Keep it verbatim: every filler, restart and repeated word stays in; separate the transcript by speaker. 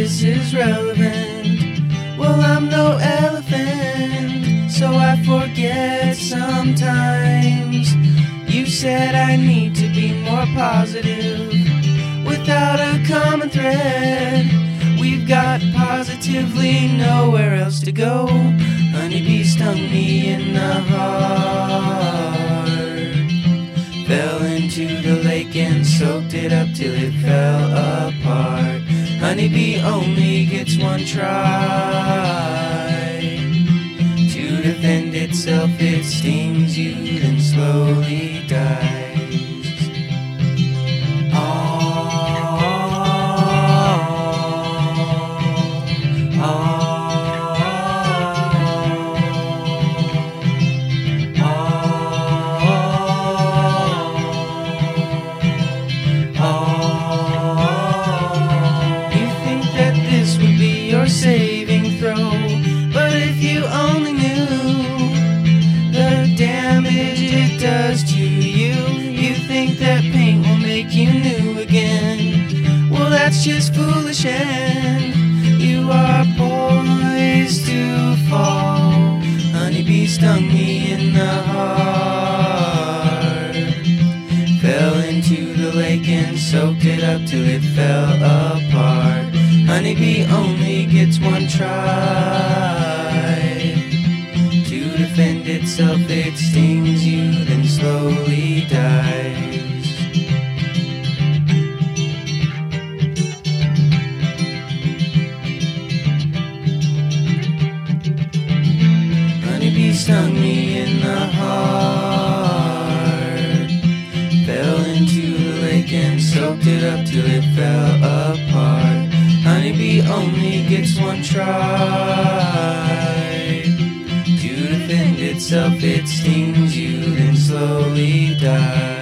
Speaker 1: this is relevant. Well, I'm no elephant, so I forget sometimes. You said I need to be more positive without a common thread. We've got positively nowhere else to go. Honeybee stung me in the heart. Fell into the lake and soaked it up till it fell apart. Honeybee only gets one try to defend itself. It stings you, then slowly dies. Saving throw, but if you only knew the damage it does to you, you think that paint will make you new again. Well, that's just foolish, and you are poised to fall. Honeybee stung me in the heart. Fell into the lake and soaked it up till it fell apart. Honeybee only gets one try to defend itself. It stings you, then slowly dies. Honeybee stung me in the heart. Fell into the lake and soaked it up till it fell apart. Honeybee only gets one try to defend itself. It stings you, then slowly dies.